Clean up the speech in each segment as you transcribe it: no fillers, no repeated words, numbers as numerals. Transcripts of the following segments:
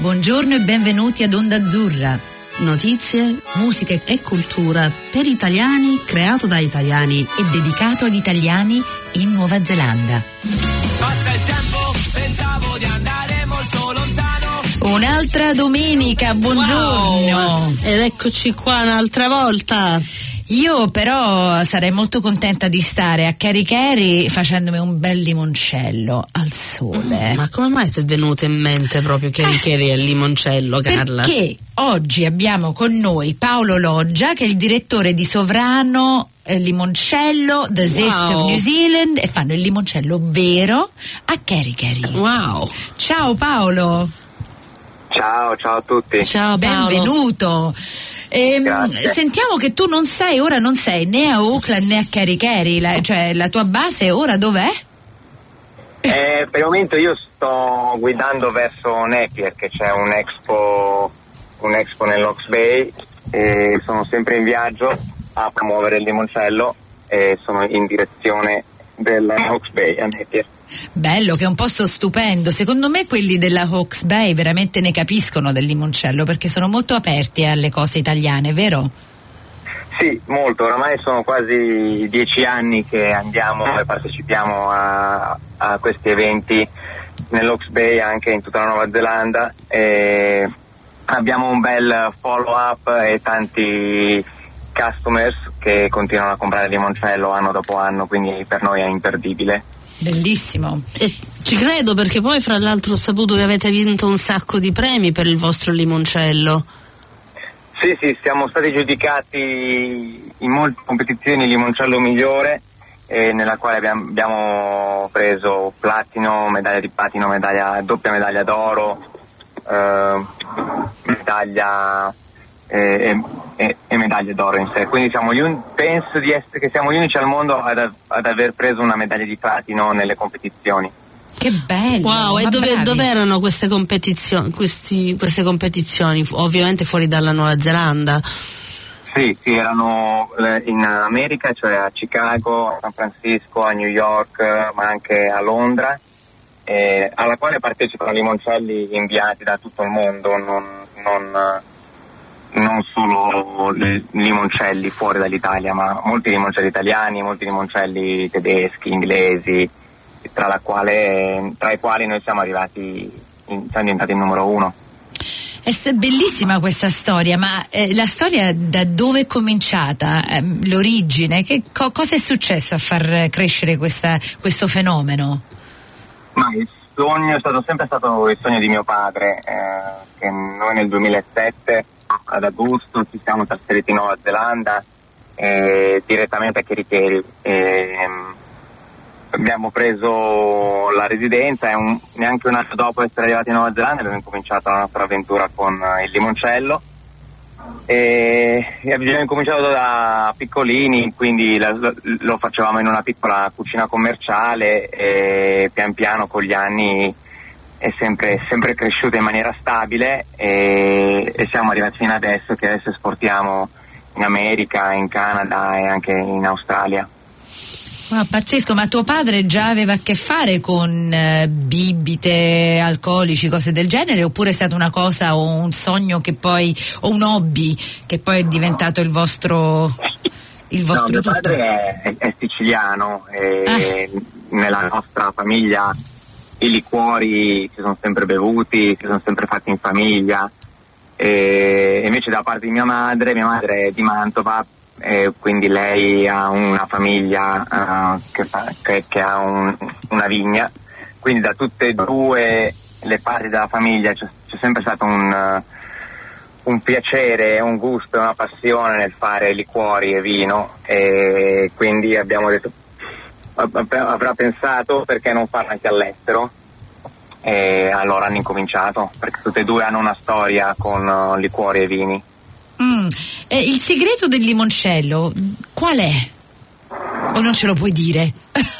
Buongiorno e benvenuti ad Onda Azzurra. Notizie, musica e cultura per italiani, creato da italiani e dedicato ad italiani in Nuova Zelanda. Passa il tempo, pensavo di andare molto lontano. Un'altra domenica, buongiorno. Wow. Ed eccoci qua un'altra volta. Io però sarei molto contenta di stare a Kerikeri facendomi un bel limoncello al sole. Ma come mai ti è venuto in mente proprio Kerikeri e il limoncello, Carla? Perché oggi abbiamo con noi Paolo Loggia, che è il direttore di Sovrano Limoncello, The Zest of New Zealand, e fanno il limoncello vero a Kerikeri. Wow! Ciao Paolo! Ciao a tutti. Ciao Paolo. Benvenuto. Sentiamo che tu non sei né a Auckland né a Kerikeri, cioè la tua base ora dov'è? Per il momento io sto guidando verso Napier, che c'è un expo nell'Hawke's Bay, e sono sempre in viaggio a promuovere il limoncello e sono in direzione dell'Hawke's Bay a Napier. Bello, che è un posto stupendo. Secondo me quelli della Hawke's Bay veramente ne capiscono del limoncello, perché sono molto aperti alle cose italiane, vero? Sì, molto. Oramai sono quasi 10 anni che andiamo e partecipiamo a questi eventi nell'Hawke's Bay, anche in tutta la Nuova Zelanda, e abbiamo un bel follow up e tanti customers che continuano a comprare limoncello anno dopo anno, quindi per noi è imperdibile. Bellissimo. Ci credo, perché poi fra l'altro ho saputo che avete vinto un sacco di premi per il vostro limoncello. Sì, siamo stati giudicati in molte competizioni limoncello migliore, nella quale abbiamo preso platino, medaglia di platino, doppia medaglia d'oro, medaglia e medaglie d'oro in sé. Quindi penso che siamo gli unici al mondo ad aver preso una medaglia di platino nelle competizioni. Che bello! Wow, e dove erano queste competizioni? Queste competizioni, ovviamente fuori dalla Nuova Zelanda. Sì, erano in America, cioè a Chicago, a San Francisco, a New York, ma anche a Londra, alla quale partecipano limoncelli inviati da tutto il mondo, non solo limoncelli fuori dall'Italia, ma molti limoncelli italiani, molti limoncelli tedeschi, inglesi, tra i quali noi siamo diventati il numero 1. È bellissima questa storia, ma la storia da dove è cominciata? L'origine? Cosa è successo a far crescere questo fenomeno? Ma il sogno è sempre stato il sogno di mio padre, che noi nel 2007 ad agosto ci siamo trasferiti in Nuova Zelanda, direttamente a Kerikeri. Abbiamo preso la residenza e neanche un anno dopo essere arrivati in Nuova Zelanda abbiamo cominciato la nostra avventura con il limoncello, e abbiamo incominciato da piccolini, quindi lo facevamo in una piccola cucina commerciale, e pian piano con gli anni è sempre cresciuto in maniera stabile, e siamo arrivati fino adesso, che adesso esportiamo in America, in Canada e anche in Australia. Ah, pazzesco. Ma tuo padre già aveva a che fare con bibite, alcolici, cose del genere, oppure è stata una cosa o un sogno o un hobby che poi è diventato il vostro No, mio tutto? padre è siciliano, e nella nostra famiglia i liquori si sono sempre bevuti, si sono sempre fatti in famiglia, e invece da parte di mia madre è di Mantova, quindi lei ha una famiglia che ha una vigna, quindi da tutte e due le parti della famiglia c'è sempre stato un piacere, un gusto e una passione nel fare liquori e vino, e quindi abbiamo detto avrà pensato perché non farlo anche all'estero, e allora hanno incominciato, perché tutte e due hanno una storia con liquori e vini. Il segreto del limoncello qual è? O non ce lo puoi dire?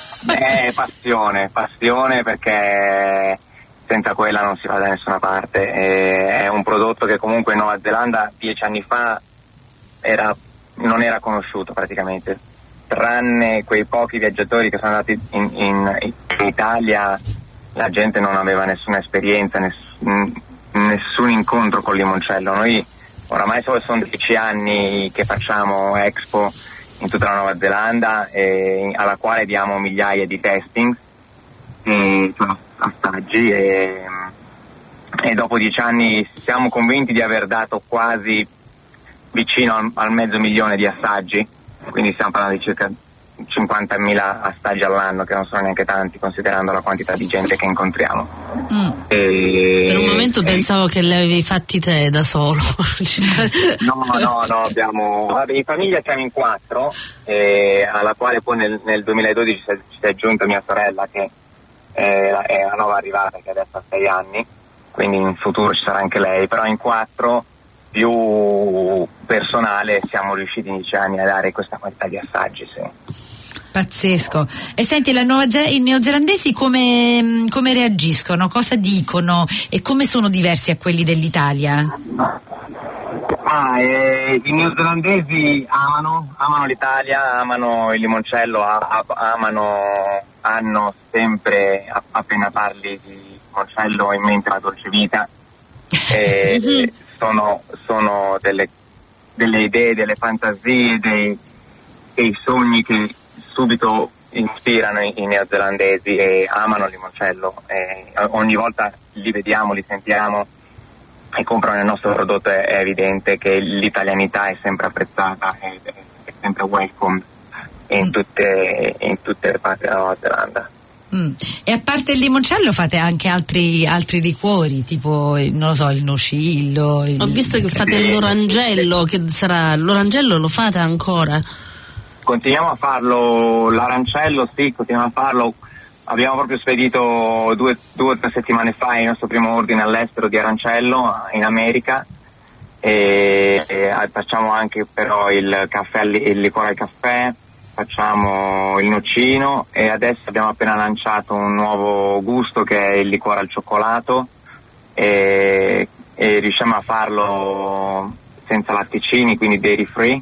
Passione, perché senza quella non si va da nessuna parte. È un prodotto che comunque in Nuova Zelanda 10 anni fa non era conosciuto praticamente, tranne quei pochi viaggiatori che sono andati in Italia. La gente non aveva nessuna esperienza, nessun incontro con limoncello. Noi oramai sono 10 anni che facciamo Expo in tutta la Nuova Zelanda, alla quale diamo migliaia di tasting, cioè assaggi, e dopo 10 anni siamo convinti di aver dato quasi vicino al 500.000 di assaggi, quindi stiamo parlando di circa 50.000 assaggi all'anno, che non sono neanche tanti considerando la quantità di gente che incontriamo. Per un momento pensavo che li avevi fatti te da solo. No, abbiamo, in famiglia siamo in 4, alla quale poi nel 2012 si è aggiunta mia sorella, che è la nuova arrivata, che adesso ha 6 anni, quindi in futuro ci sarà anche lei, però in 4 più personale siamo riusciti in 10 anni a dare questa quantità di assaggi, sì. Pazzesco. E senti, i neozelandesi come reagiscono? Cosa dicono? E come sono diversi a quelli dell'Italia? I neozelandesi amano l'Italia, amano il limoncello, hanno sempre, appena parli di limoncello, in mente la dolce vita. Sono delle idee, delle fantasie, dei sogni che subito ispirano i neozelandesi, e amano il limoncello. Ogni volta li vediamo, li sentiamo e comprano il nostro prodotto, è evidente che l'italianità è sempre apprezzata, è sempre welcome in tutte le parti della Nuova Zelanda. E a parte il limoncello fate anche altri liquori, tipo, non lo so, il nocillo. Ho visto che fate l'orangello, l'orangello lo fate ancora? Continuiamo a farlo, l'arancello sì, continuiamo a farlo. Abbiamo proprio spedito 2 o 3 settimane fa il nostro primo ordine all'estero di arancello in America, e facciamo anche però il caffè, il liquore al caffè, facciamo il nocino, e adesso abbiamo appena lanciato un nuovo gusto che è il liquore al cioccolato, e riusciamo a farlo senza latticini, quindi dairy free.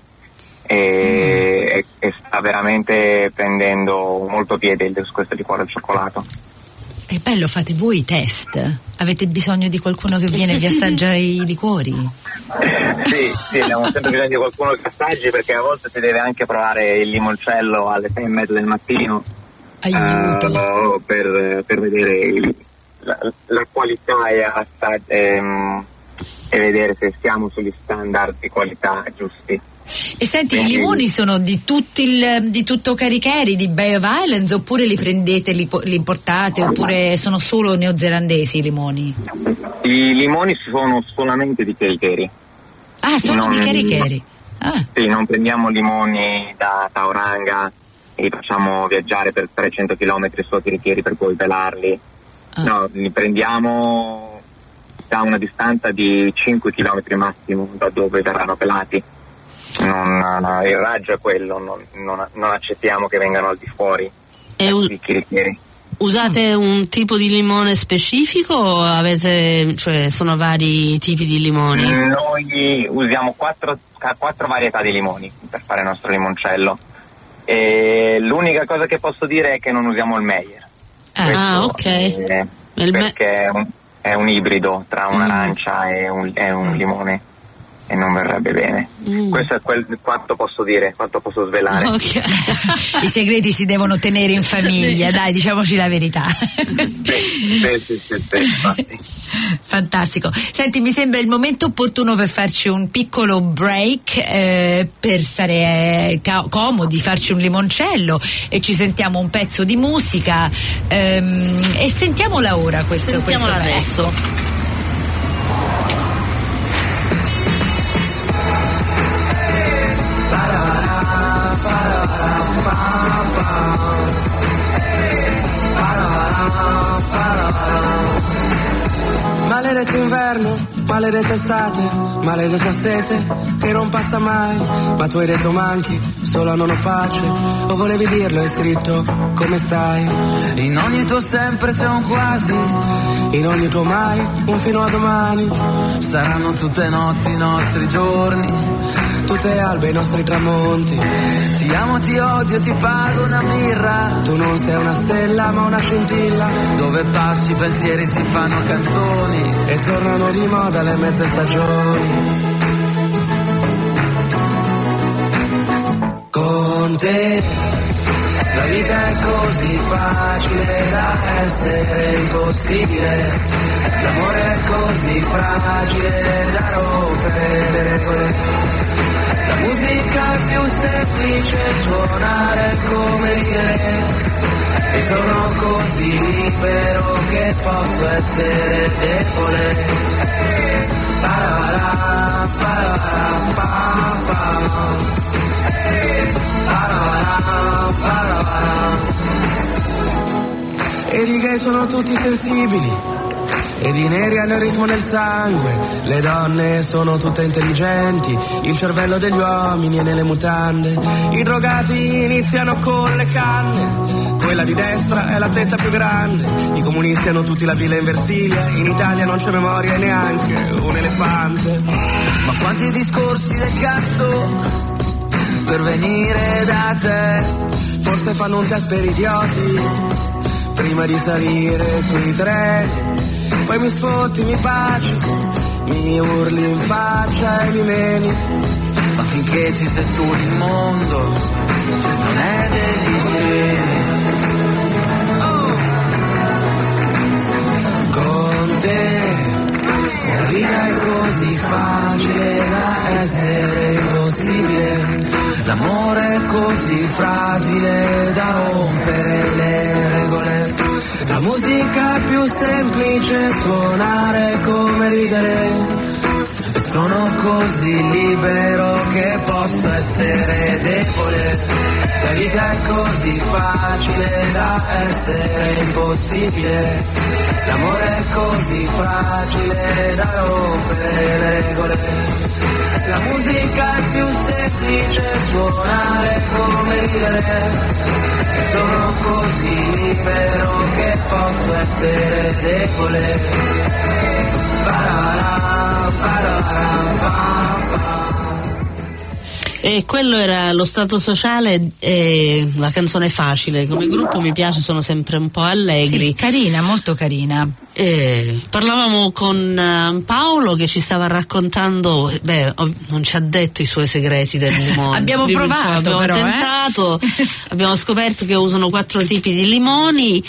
E sta veramente prendendo molto piede questo liquore al cioccolato. È bello, fate voi i test? Avete bisogno di qualcuno che viene e vi assaggia i liquori? Sì, abbiamo sempre bisogno di qualcuno che assaggi, perché a volte si deve anche provare il limoncello alle 6:30 del mattino. Aiuto! Per vedere la qualità e vedere se siamo sugli standard di qualità giusti. E senti, i limoni sono di tutto Caricheri, di Bay of Islands, oppure li prendete, li importate, oppure sono solo neozelandesi i limoni? I limoni sono solamente di Caricheri. Ah, sono di Caricheri? Ah. Sì, non prendiamo limoni da Tauranga e li facciamo viaggiare per 300 km su a Caricheri per poi pelarli. No, li prendiamo da una distanza di 5 km massimo da dove verranno pelati. Il raggio è quello, non accettiamo che vengano al di fuori. Usate un tipo di limone specifico o sono vari tipi di limoni? Noi usiamo 4 varietà di limoni per fare il nostro limoncello, e l'unica cosa che posso dire è che non usiamo il Meyer. Ok. Perché è un ibrido tra un'arancia e un limone, e non verrebbe bene. Questo è quanto posso dire, quanto posso svelare. Okay. I segreti si devono tenere in famiglia, dai, diciamoci la verità. Sì. Fantastico. Senti, mi sembra il momento opportuno per farci un piccolo break, per stare comodi, farci un limoncello, e ci sentiamo un pezzo di musica, e sentiamola ora questo adesso. Maledetto inverno, maledetta estate, maledetta sete che non passa mai, ma tu hai detto manchi, solo non ho pace, o volevi dirlo, hai scritto come stai. In ogni tuo sempre c'è un quasi, in ogni tuo mai un fino a domani. Saranno tutte notti i nostri giorni, tutte albe i nostri tramonti. Ti amo, ti odio, ti pago una birra. Tu non sei una stella ma una scintilla. Dove passi i pensieri si fanno canzoni e tornano di moda le mezze stagioni. Con te la vita è così facile da essere impossibile. L'amore è così fragile da rompere le regole. La musica è più semplice, suonare come ridere. E sono così libero che posso essere debole. Parara, parara, pa, pa. E i gay sono tutti sensibili, ed i neri hanno il ritmo nel sangue. Le donne sono tutte intelligenti, il cervello degli uomini è nelle mutande. I drogati iniziano con le canne, quella di destra è la tetta più grande. I comunisti hanno tutti la villa in Versilia, in Italia non c'è memoria e neanche un elefante. Ma quanti discorsi del cazzo per venire da te. Forse fanno un test per idioti prima di salire sui treni. Poi mi sfotti, mi baci, mi urli in faccia e mi meni. Ma finché ci sei tu il mondo non è desideri. Oh. Con te la vita è così facile da essere impossibile. L'amore è così fragile da rompere le regole. La musica è più semplice, suonare come ridere. E sono così libero che posso essere debole. La vita è così facile da essere impossibile. L'amore è così fragile da rompere le regole. La musica è più semplice, suonare come ridere. E sono così libero che posso essere debole. Parara, parara, pa, pa. E quello era lo Stato Sociale e la canzone Facile. Come gruppo mi piace, sono sempre un po' allegri. Sì, carina, molto carina. Parlavamo con Paolo che ci stava raccontando, non ci ha detto i suoi segreti del limone. Abbiamo provato, abbiamo però, tentato, abbiamo scoperto che usano 4 tipi di limoni.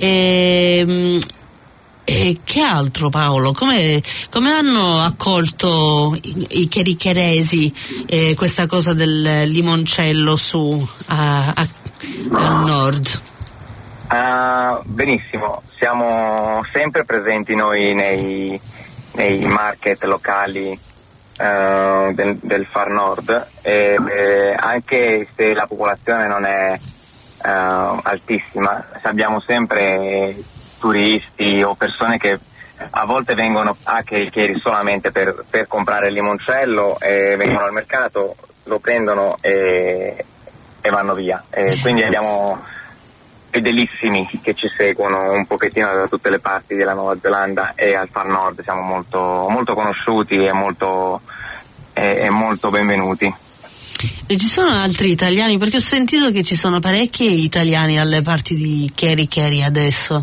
E che altro, Paolo? Come hanno accolto i chericheresi questa cosa del limoncello su al nord? Benissimo, siamo sempre presenti noi nei market locali del Far Nord, anche se la popolazione non è altissima, abbiamo sempre turisti o persone che a volte vengono a Chericheri solamente per comprare il limoncello, e vengono al mercato, lo prendono e vanno via. Quindi abbiamo fedelissimi che ci seguono un pochettino da tutte le parti della Nuova Zelanda, e al Far Nord siamo molto, molto conosciuti e molto benvenuti. E ci sono altri italiani? Perché ho sentito che ci sono parecchi italiani alle parti di Chericheri adesso.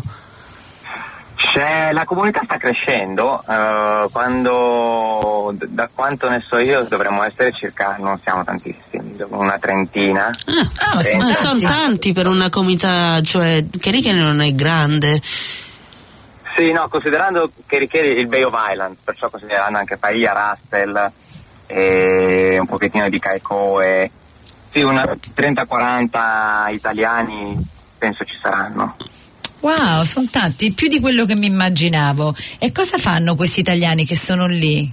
La comunità sta crescendo, da quanto ne so io dovremmo essere circa, non siamo tantissimi, una trentina. Ma sono tanti per una comunità, cioè Chericheri non è grande. Sì, no, considerando Chericheri il Bay of Islands, perciò considerando anche Paia, Russell e un pochettino di Kaikohe, sì, una 30-40 italiani penso ci saranno. Wow, sono tanti, più di quello che mi immaginavo. E cosa fanno questi italiani che sono lì?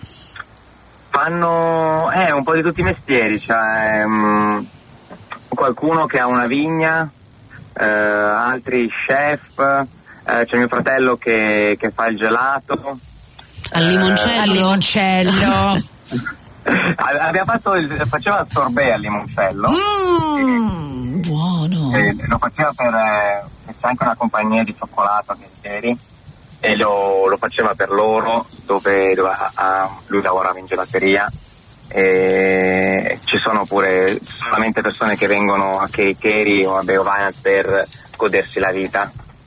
Fanno un po' di tutti i mestieri, cioè qualcuno che ha una vigna, altri chef, c'è mio fratello che fa il gelato. Al limoncello. Faceva il sorbet al limoncello. Buono. Lo faceva c'è anche una compagnia di cioccolato ieri, e lo faceva per loro, dove lui lavorava in gelateria, Ci sono pure solamente persone che vengono a Kerikeri o a Beovana per godersi la vita.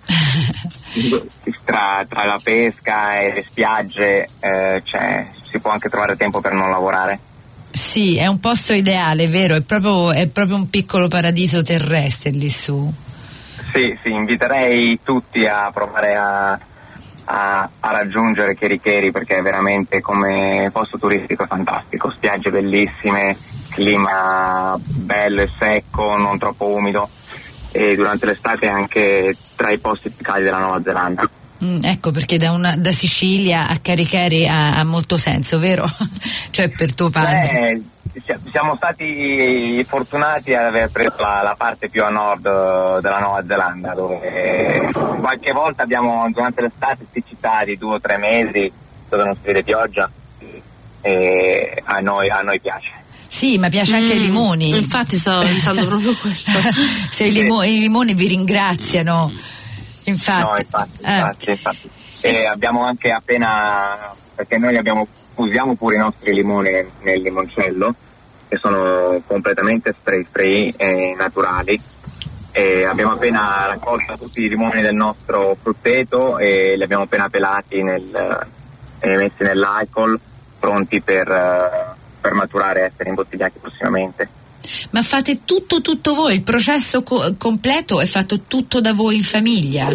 Tra la pesca e le spiagge si può anche trovare tempo per non lavorare. Sì, è un posto ideale, vero? È proprio un piccolo paradiso terrestre lì su. Sì, inviterei tutti a provare a raggiungere Kerikeri, perché è veramente come posto turistico fantastico, spiagge bellissime, clima bello e secco, non troppo umido, e durante l'estate anche tra i posti più caldi della Nuova Zelanda. Ecco perché da Sicilia a Kerikeri ha molto senso, vero? Cioè per tuo padre. Siamo stati fortunati ad aver preso la parte più a nord della Nuova Zelanda, dove qualche volta abbiamo durante l'estate siccità di 2 o 3 mesi dove non si vede pioggia, e a noi piace. Sì, ma piace anche i limoni. Infatti stavo pensando proprio questo. Se i limoni vi ringraziano. Infatti. No, infatti. E abbiamo anche perché noi usiamo pure i nostri limoni nel limoncello, che sono completamente spray e naturali, e abbiamo appena raccolto tutti i limoni del nostro frutteto e li abbiamo appena pelati e messi nell'alcol, pronti per maturare e essere imbottigliati prossimamente. Ma fate tutto voi, il processo completo è fatto tutto da voi in famiglia?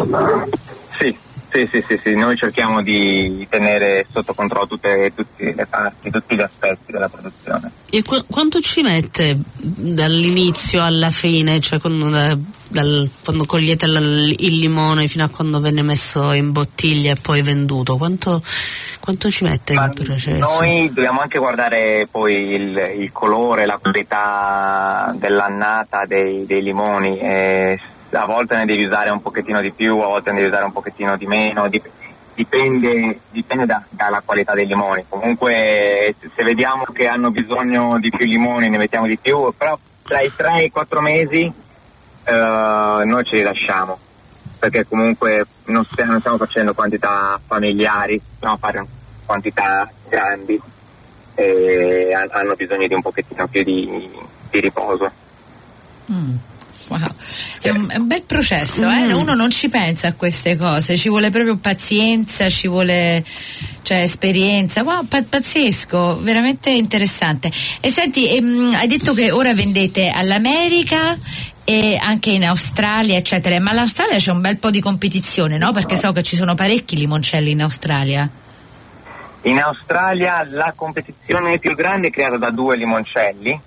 Sì, noi cerchiamo di tenere sotto controllo tutte le parti, tutti gli aspetti della produzione. E quanto ci mette dall'inizio alla fine, cioè quando cogliete il limone fino a quando viene messo in bottiglia e poi venduto? Quanto ci mette il processo? Noi dobbiamo anche guardare poi il colore, la qualità dell'annata dei limoni, a volte ne devi usare un pochettino di più, a volte ne devi usare un pochettino di meno, dipende dalla qualità dei limoni. Comunque se vediamo che hanno bisogno di più limoni ne mettiamo di più, però tra i 3 e i 4 mesi noi ce li lasciamo, perché comunque non stiamo facendo quantità familiari, stiamo a fare quantità grandi e hanno bisogno di un pochettino più di riposo. Wow. È un bel processo, uno non ci pensa a queste cose, ci vuole proprio pazienza, ci vuole esperienza. Wow, pazzesco, veramente interessante. E senti, hai detto che ora vendete all'America e anche in Australia, eccetera, ma all'Australia c'è un bel po' di competizione, no? Perché so che ci sono parecchi limoncelli in Australia. In Australia la competizione più grande è creata da 2 limoncelli.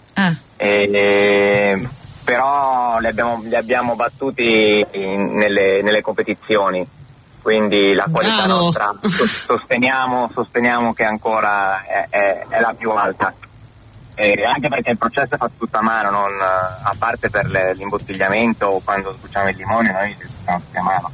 Però li abbiamo battuti nelle competizioni, quindi la qualità nostra sosteniamo che ancora è la più alta, anche perché il processo è fatto tutto a mano, a parte per l'imbottigliamento o quando sbucciamo il limone noi li facciamo tutti a mano.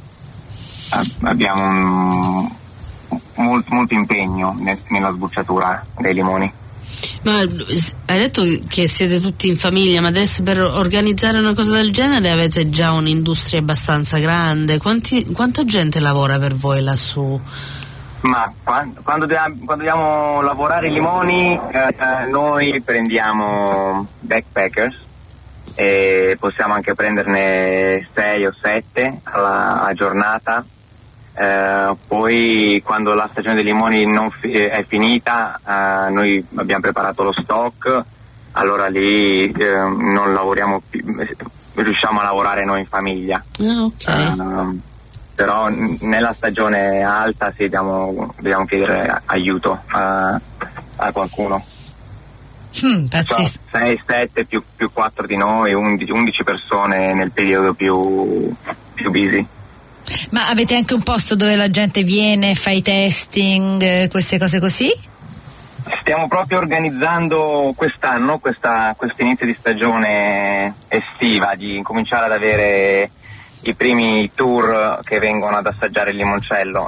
Abbiamo molto impegno nella sbucciatura dei limoni. Ma hai detto che siete tutti in famiglia, ma adesso per organizzare una cosa del genere avete già un'industria abbastanza grande. Quanta gente lavora per voi lassù? Ma quando dobbiamo lavorare i limoni noi prendiamo backpackers e possiamo anche prenderne 6 o 7 a giornata. Poi quando la stagione dei limoni è finita, noi abbiamo preparato lo stock, allora lì non lavoriamo più, riusciamo a lavorare noi in famiglia. Però nella stagione alta dobbiamo chiedere aiuto a qualcuno. 6, 7 più 4 di noi, 11 persone nel periodo più busy. Ma avete anche un posto dove la gente viene, fa i testing, queste cose così? Stiamo proprio organizzando quest'anno, questo inizio di stagione estiva, di incominciare ad avere i primi tour che vengono ad assaggiare il limoncello.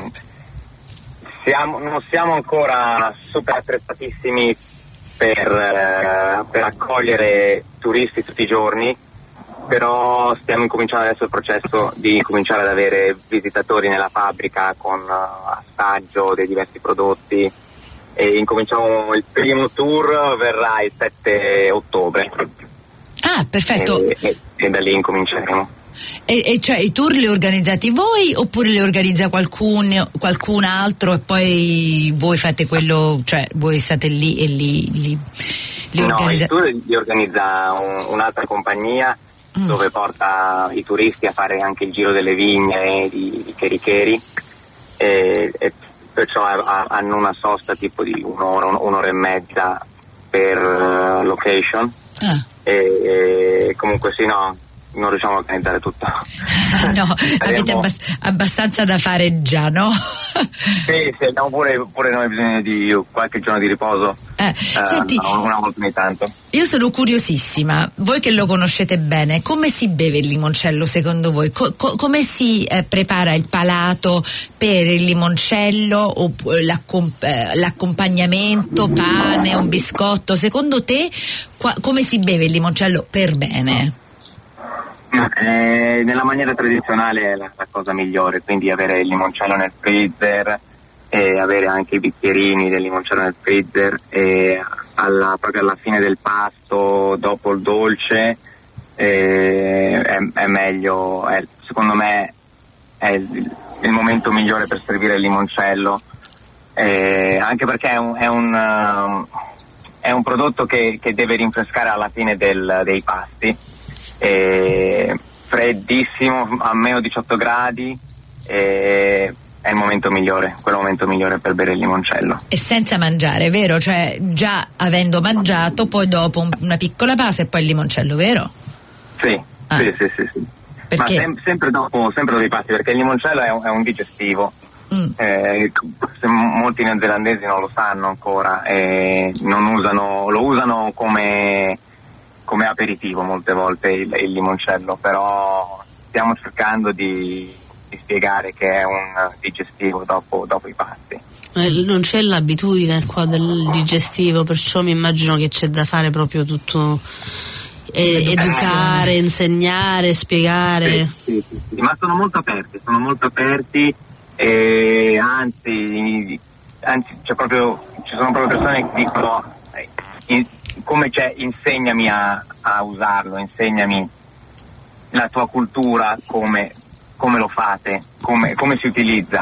Non siamo ancora super attrezzatissimi per accogliere turisti tutti i giorni, però stiamo incominciando adesso il processo di cominciare ad avere visitatori nella fabbrica con assaggio dei diversi prodotti, e incominciamo il primo tour, verrà il 7 ottobre. Ah, perfetto. E da lì incominceremo. E cioè i tour li organizzate voi oppure li organizza qualcun altro e poi voi fate quello, cioè voi state lì e li organizzate? No, i tour li organizza un'altra compagnia dove porta i turisti a fare anche il giro delle vigne di Cherikeri e perciò hanno una sosta tipo di un'ora e mezza per location. E comunque sì, no, non riusciamo a organizzare tutto. No, avete abbastanza da fare già, no? Sì, abbiamo pure noi bisogno di qualche giorno di riposo. Senti, una volta ogni tanto. Io sono curiosissima, voi che lo conoscete bene, come si beve il limoncello secondo voi? Come si prepara il palato per il limoncello o l'accompagnamento, pane, un biscotto? Secondo te come si beve il limoncello per bene? Nella maniera tradizionale è la cosa migliore, quindi avere il limoncello nel freezer e avere anche i bicchierini del limoncello nel freezer e proprio alla fine del pasto, dopo il dolce, è meglio, secondo me è il momento migliore per servire il limoncello, anche perché è un prodotto che deve rinfrescare alla fine dei pasti. Freddissimo a meno 18 gradi, è il momento migliore, quello momento migliore per bere il limoncello. E senza mangiare, vero? Cioè già avendo mangiato, poi dopo una piccola pausa e poi il limoncello, vero? Sì. Perché? Ma sempre dopo i pasti, perché il limoncello è un digestivo. Molti neozelandesi non lo sanno ancora, lo usano come aperitivo molte volte il limoncello, però stiamo cercando di spiegare che è un digestivo dopo i pasti. Non c'è l'abitudine qua del digestivo, perciò mi immagino che c'è da fare proprio tutto, educare, insegnare, spiegare. Sì, ma sono molto aperti, anzi ci sono proprio persone che dicono come c'è, insegnami a usarlo, insegnami la tua cultura, come lo fate, come si utilizza,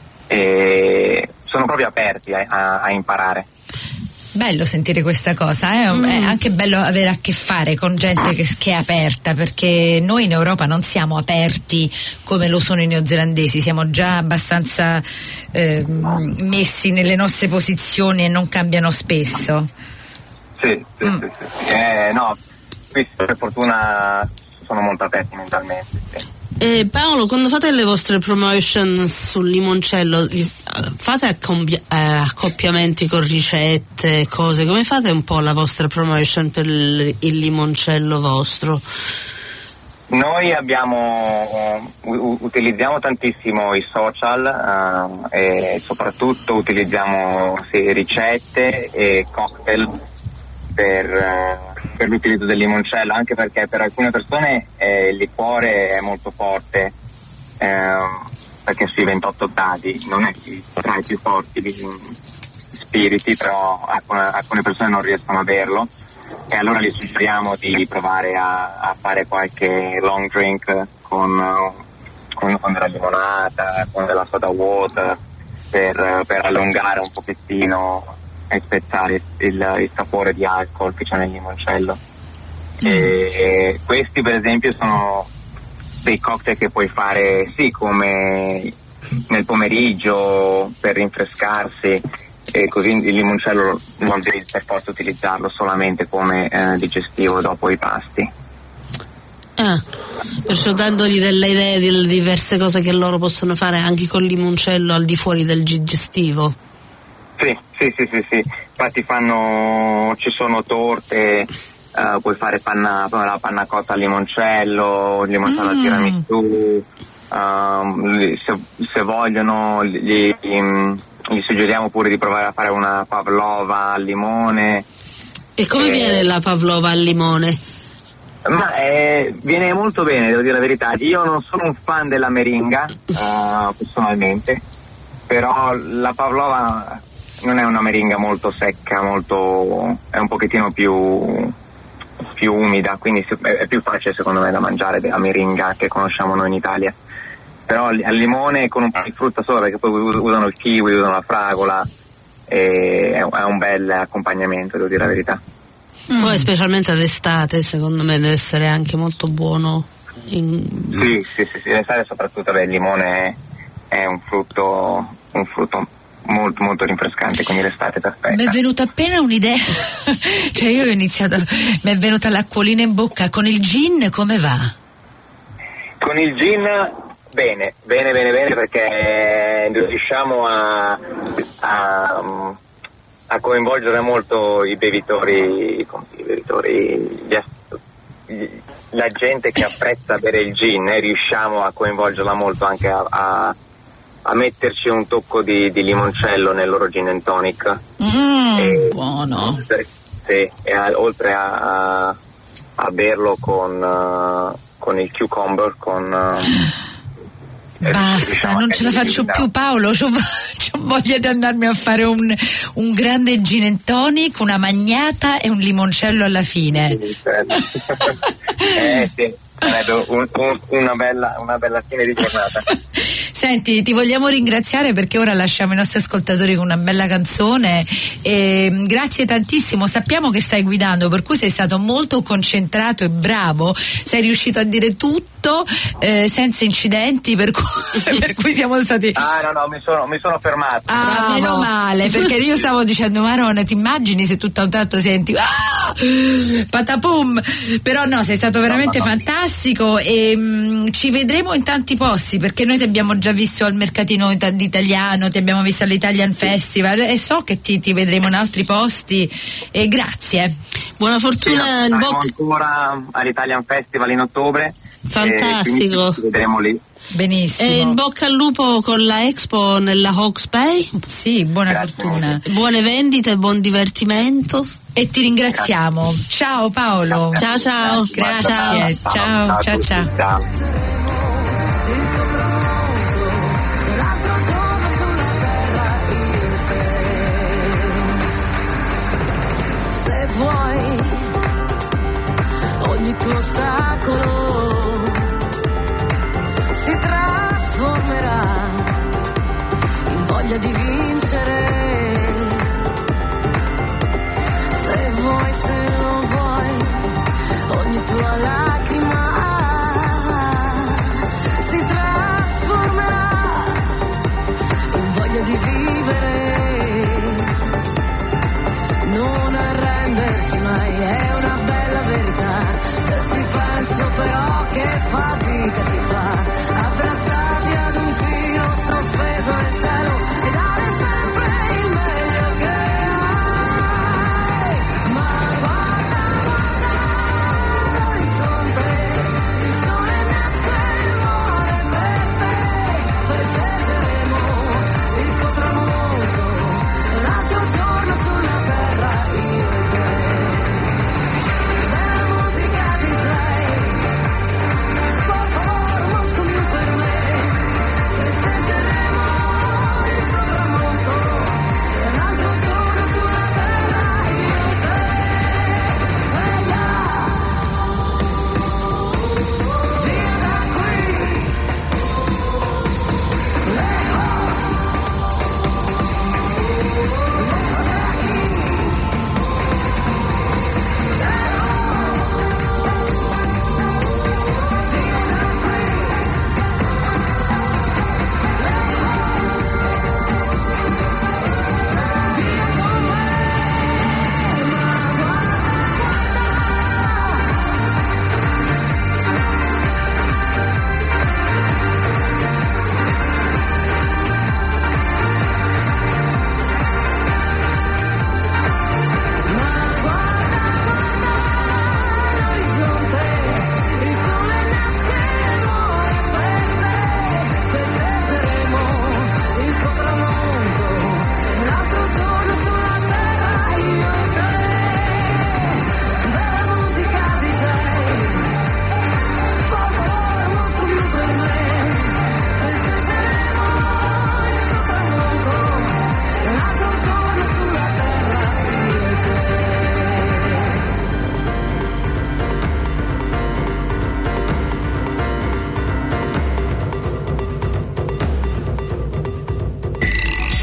sono proprio aperti a imparare. Bello sentire questa cosa, è anche bello avere a che fare con gente che è aperta, perché noi in Europa non siamo aperti come lo sono i neozelandesi, siamo già abbastanza messi nelle nostre posizioni e non cambiano spesso. Sì. No, qui per fortuna sono molto aperti mentalmente. Sì. Paolo, quando fate le vostre promotion sul limoncello, fate accoppiamenti con ricette, cose, come fate un po' la vostra promotion per il limoncello vostro? Noi utilizziamo tantissimo i social e soprattutto utilizziamo ricette e cocktail per l'utilizzo del limoncello, anche perché per alcune persone il liquore è molto forte, perché sui 28 gradi non è tra i più forti di spiriti, però alcune persone non riescono a berlo e allora gli suggeriamo di provare a fare qualche long drink con della limonata, con della soda water, per allungare un pochettino e spezzare il sapore di alcol che c'è nel limoncello. E questi per esempio sono dei cocktail che puoi fare come nel pomeriggio per rinfrescarsi, e così il limoncello non devi per forza utilizzarlo solamente come digestivo dopo i pasti. Perciò dandogli delle idee delle diverse cose che loro possono fare anche col limoncello al di fuori del digestivo. Sì. Infatti ci sono torte, puoi fare la panna cotta al limoncello, il limoncello al tiramisù, se vogliono gli suggeriamo pure di provare a fare una pavlova al limone. E come viene la pavlova al limone? Ma viene molto bene, devo dire la verità. Io non sono un fan della meringa personalmente, però la pavlova non è una meringa molto secca, è un pochettino più umida, quindi è più facile secondo me da mangiare della meringa che conosciamo noi in Italia. Però al limone con un po' di frutta sopra, perché poi usano il kiwi, usano la fragola, e è un bel accompagnamento, devo dire la verità. Poi specialmente d'estate secondo me deve essere anche molto buono. Sì, l'estate soprattutto il limone è un frutto molto molto rinfrescante, quindi l'estate è perfetta. Mi è venuta appena un'idea, cioè io ho iniziato, mi è venuta l'acquolina in bocca. Con il gin come va? Con il gin bene, perché riusciamo a coinvolgere molto i bevitori, la gente che apprezza bere il gin, riusciamo a coinvolgerla molto anche a metterci un tocco di limoncello nel loro gin and tonic. Buono. Oltre a berlo con il cucumber, basta, non ce la faccio più, Paolo, c'ho voglia di andarmi a fare un grande gin and tonic, una magnata e un limoncello alla fine. Sì, sarebbe una bella fine di giornata. Senti, ti vogliamo ringraziare perché ora lasciamo i nostri ascoltatori con una bella canzone e grazie tantissimo. Sappiamo che stai guidando, per cui sei stato molto concentrato e bravo, sei riuscito a dire tutto senza incidenti, per cui siamo stati... No, mi sono fermato. Meno male, perché io stavo dicendo Maronna, ti immagini se tutto a un tratto senti patapum, però no, sei stato veramente fantastico e ci vedremo in tanti posti, perché noi ti abbiamo già visto al mercatino italiano, ti abbiamo visto all'Italian Festival e so che ti vedremo in altri posti e grazie. Buona fortuna in bocca ancora all'Italian Festival in ottobre. Fantastico. Ci vedremo lì. Benissimo. E in bocca al lupo con la Expo nella Hawke's Bay. Sì, buona Grazie. Fortuna. Buone vendite, buon divertimento. E ti ringraziamo. Grazie. Ciao Paolo. Ciao. Grazie. Ciao. Se vuoi, ogni tuo ostacolo si trasformerà in voglia di vincere. Se vuoi, se non vuoi, ogni tua lacrima si trasformerà in voglia di vivere.